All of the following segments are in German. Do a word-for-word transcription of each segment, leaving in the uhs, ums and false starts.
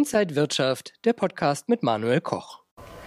Inside Wirtschaft, der Podcast mit Manuel Koch.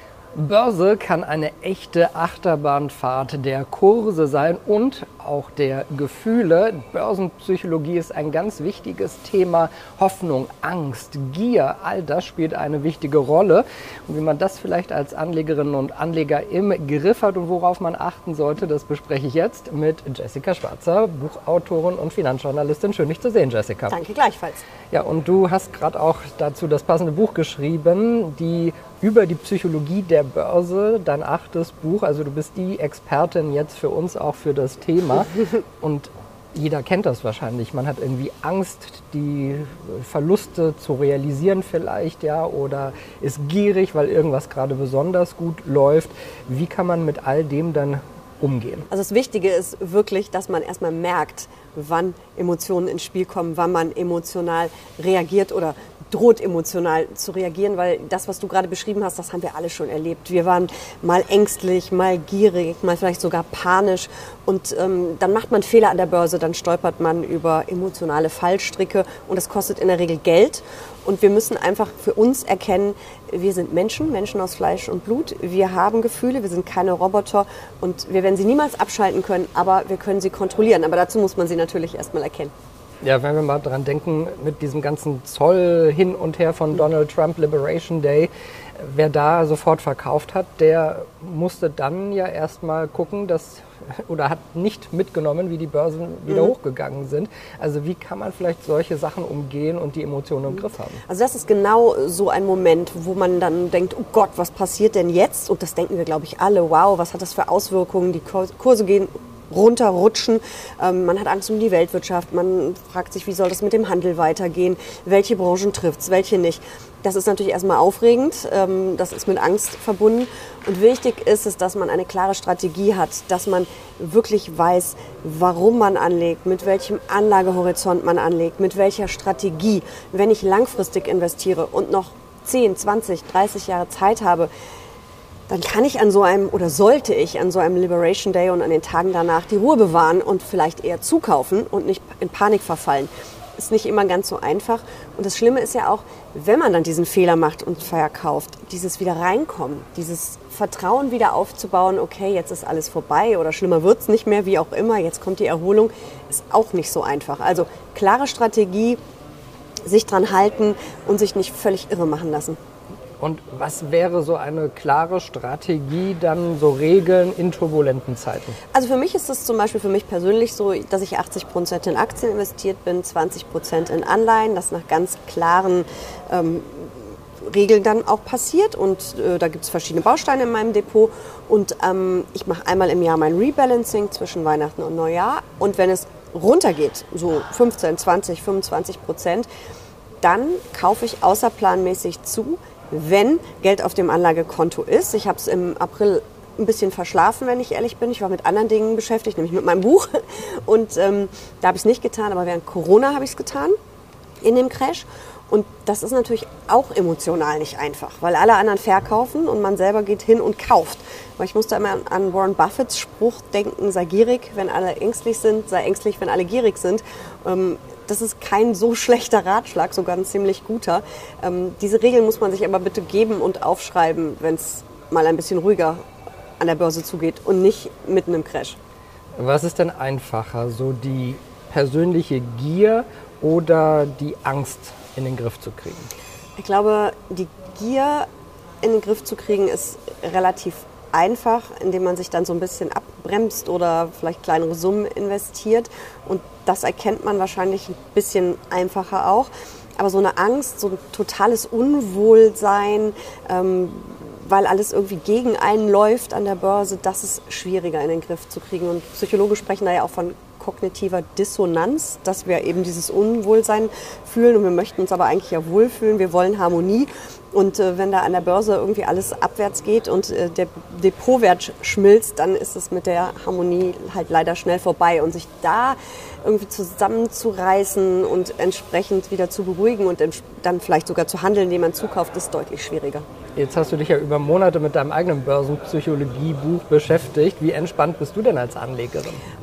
Börse kann eine echte Achterbahnfahrt der Kurse sein und auch der Gefühle. Börsenpsychologie ist ein ganz wichtiges Thema. Hoffnung, Angst, Gier, all das spielt eine wichtige Rolle. Und wie man das vielleicht als Anlegerinnen und Anleger im Griff hat und worauf man achten sollte, das bespreche ich jetzt mit Jessica Schwarzer, Buchautorin und Finanzjournalistin. Schön, dich zu sehen, Jessica. Danke gleichfalls. Ja, und du hast gerade auch dazu das passende Buch geschrieben, die über die Psychologie der Börse, dein achtes Buch. Also du bist die Expertin jetzt für uns auch für das Thema. Und jeder kennt das wahrscheinlich. Man hat irgendwie Angst, die Verluste zu realisieren vielleicht, ja, oder ist gierig, weil irgendwas gerade besonders gut läuft. Wie kann man mit all dem dann umgehen? Also das Wichtige ist wirklich, dass man erstmal merkt, wann Emotionen ins Spiel kommen, wann man emotional reagiert oder droht emotional zu reagieren, weil das, was du gerade beschrieben hast, das haben wir alle schon erlebt. Wir waren mal ängstlich, mal gierig, mal vielleicht sogar panisch und ähm, dann macht man Fehler an der Börse, dann stolpert man über emotionale Fallstricke und das kostet in der Regel Geld und wir müssen einfach für uns erkennen, wir sind Menschen, Menschen aus Fleisch und Blut, wir haben Gefühle, wir sind keine Roboter und wir werden sie niemals abschalten können, aber wir können sie kontrollieren, aber dazu muss man sie natürlich erstmal erkennen. Ja, wenn wir mal dran denken, mit diesem ganzen Zoll hin und her von Donald Trump, Liberation Day, wer da sofort verkauft hat, der musste dann ja erstmal gucken, dass, oder hat nicht mitgenommen, wie die Börsen wieder mhm. hochgegangen sind. Also wie kann man vielleicht solche Sachen umgehen und die Emotionen im Griff haben? Also das ist genau so ein Moment, wo man dann denkt, oh Gott, was passiert denn jetzt? Und das denken wir, glaube ich, alle. Wow, was hat das für Auswirkungen? Die Kurse gehen runterrutschen. Ähm, man hat Angst um die Weltwirtschaft. Man fragt sich, wie soll das mit dem Handel weitergehen? Welche Branchen trifft es, welche nicht? Das ist natürlich erstmal aufregend. Ähm, das ist mit Angst verbunden. Und wichtig ist es, dass man eine klare Strategie hat, dass man wirklich weiß, warum man anlegt, mit welchem Anlagehorizont man anlegt, mit welcher Strategie. Wenn ich langfristig investiere und noch zehn, zwanzig, dreißig Jahre Zeit habe, dann kann ich an so einem oder sollte ich an so einem Liberation Day und an den Tagen danach die Ruhe bewahren und vielleicht eher zukaufen und nicht in Panik verfallen. Ist nicht immer ganz so einfach. Und das Schlimme ist ja auch, wenn man dann diesen Fehler macht und verkauft, dieses wieder reinkommen, dieses Vertrauen wieder aufzubauen, okay, jetzt ist alles vorbei oder schlimmer wird es nicht mehr, wie auch immer, jetzt kommt die Erholung, ist auch nicht so einfach. Also klare Strategie, sich dran halten und sich nicht völlig irre machen lassen. Und was wäre so eine klare Strategie, dann so Regeln in turbulenten Zeiten? Also für mich ist es zum Beispiel für mich persönlich so, dass ich achtzig Prozent in Aktien investiert bin, zwanzig Prozent in Anleihen, das nach ganz klaren ähm, Regeln dann auch passiert. Und äh, da gibt es verschiedene Bausteine in meinem Depot. Und ähm, ich mache einmal im Jahr mein Rebalancing zwischen Weihnachten und Neujahr. Und wenn es runtergeht, so fünfzehn, zwanzig, fünfundzwanzig Prozent, dann kaufe ich außerplanmäßig zu, wenn Geld auf dem Anlagekonto ist. Ich habe es im April ein bisschen verschlafen, wenn ich ehrlich bin. Ich war mit anderen Dingen beschäftigt, nämlich mit meinem Buch. Und ähm, da habe ich es nicht getan, aber während Corona habe ich es getan, in dem Crash. Und das ist natürlich auch emotional nicht einfach, weil alle anderen verkaufen und man selber geht hin und kauft. Aber ich musste immer an Warren Buffetts Spruch denken, sei gierig, wenn alle ängstlich sind, sei ängstlich, wenn alle gierig sind. Ähm, Das ist kein so schlechter Ratschlag, sogar ein ziemlich guter. Ähm, diese Regeln muss man sich aber bitte geben und aufschreiben, wenn es mal ein bisschen ruhiger an der Börse zugeht und nicht mitten im Crash. Was ist denn einfacher, so die persönliche Gier oder die Angst in den Griff zu kriegen? Ich glaube, die Gier in den Griff zu kriegen ist relativ einfach, indem man sich dann so ein bisschen abbremst oder vielleicht kleinere Summen investiert. Und das erkennt man wahrscheinlich ein bisschen einfacher auch. Aber so eine Angst, so ein totales Unwohlsein, ähm, weil alles irgendwie gegen einen läuft an der Börse, das ist schwieriger in den Griff zu kriegen. Und Psychologen sprechen da ja auch von kognitiver Dissonanz, dass wir eben dieses Unwohlsein fühlen und wir möchten uns aber eigentlich ja wohlfühlen, wir wollen Harmonie. Und äh, wenn da an der Börse irgendwie alles abwärts geht und äh, der Depotwert schmilzt, dann ist es mit der Harmonie halt leider schnell vorbei. Und sich da irgendwie zusammenzureißen und entsprechend wieder zu beruhigen und dann vielleicht sogar zu handeln, indem man zukauft, ist deutlich schwieriger. Jetzt hast du dich ja über Monate mit deinem eigenen Börsenpsychologie-Buch beschäftigt. Wie entspannt bist du denn als Anlegerin?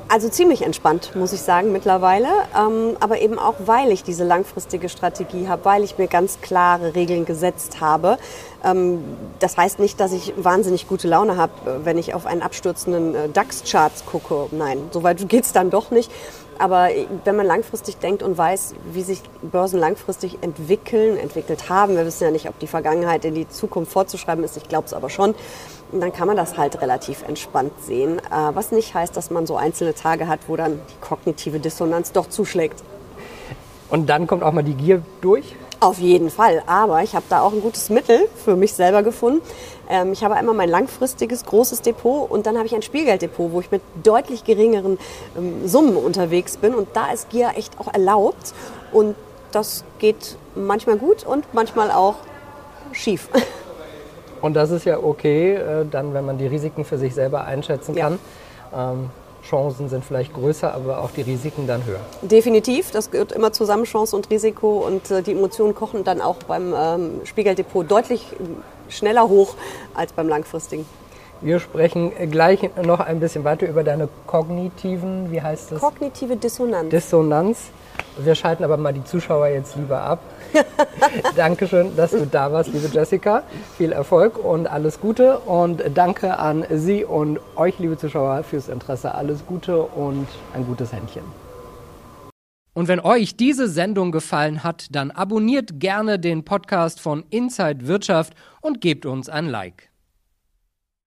Also ziemlich entspannt, muss ich sagen, mittlerweile. Ähm, aber eben auch, weil ich diese langfristige Strategie habe, weil ich mir ganz klare Regeln gesetzt habe. Ähm, das heißt nicht, dass ich wahnsinnig gute Laune habe, wenn ich auf einen abstürzenden äh, DAX-Charts gucke. Nein, so weit geht's dann doch nicht. Aber wenn man langfristig denkt und weiß, wie sich Börsen langfristig entwickeln, entwickelt haben, wir wissen ja nicht, ob die Vergangenheit in die Zukunft vorzuschreiben ist, ich glaube es aber schon, dann kann man das halt relativ entspannt sehen. Was nicht heißt, dass man so einzelne Tage hat, wo dann die kognitive Dissonanz doch zuschlägt. Und dann kommt auch mal die Gier durch? Auf jeden Fall, aber ich habe da auch ein gutes Mittel für mich selber gefunden. Ähm, ich habe einmal mein langfristiges, großes Depot und dann habe ich ein Spielgelddepot, wo ich mit deutlich geringeren ähm, Summen unterwegs bin. Und da ist Gier echt auch erlaubt und das geht manchmal gut und manchmal auch schief. Und das ist ja okay, äh, dann, wenn man die Risiken für sich selber einschätzen kann. Ja. Ähm, Chancen sind vielleicht größer, aber auch die Risiken dann höher. Definitiv, das gehört immer zusammen, Chance und Risiko. Und äh, die Emotionen kochen dann auch beim ähm, Spielgelddepot deutlich schneller hoch als beim langfristigen. Wir sprechen gleich noch ein bisschen weiter über deine kognitiven, wie heißt das? Kognitive Dissonanz. Dissonanz. Wir schalten aber mal die Zuschauer jetzt lieber ab. Dankeschön, dass du da warst, liebe Jessica. Viel Erfolg und alles Gute. Und danke an Sie und euch, liebe Zuschauer, fürs Interesse. Alles Gute und ein gutes Händchen. Und wenn euch diese Sendung gefallen hat, dann abonniert gerne den Podcast von Inside Wirtschaft und gebt uns ein Like.